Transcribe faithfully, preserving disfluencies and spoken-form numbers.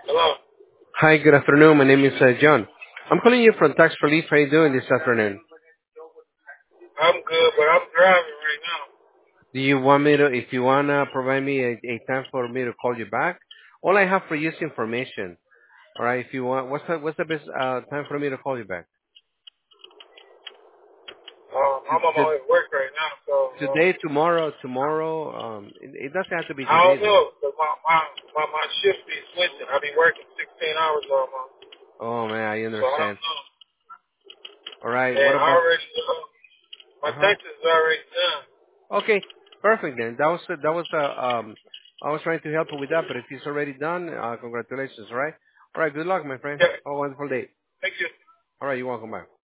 Hello. Hi, good afternoon. My name is uh, John. I'm calling you from Tax Relief. How you doing this afternoon? I'm good, but I'm driving right now. Do you want me to, if you want to provide me a, a time for me to call you back? All I have for you is information. All right, if you want, what's the, what's the best uh, time for me to call you back? Um, To, I'm on my to, way to work right now, so um, today, tomorrow, tomorrow, um, it, it doesn't have to be I today don't though. know. Cause my, my my my shift be switching. I be working sixteen hours almost, Oh man, I so I understand. don't know. All right, And what I about, already uh, my uh-huh. taxes is already done. Okay, perfect then. That was, that was, uh, um, I was trying to help you with that, but if it's already done, uh, congratulations, all right? All right, good luck, my friend. Yeah. Have a wonderful day. Thank you. All right, you're welcome. Bye.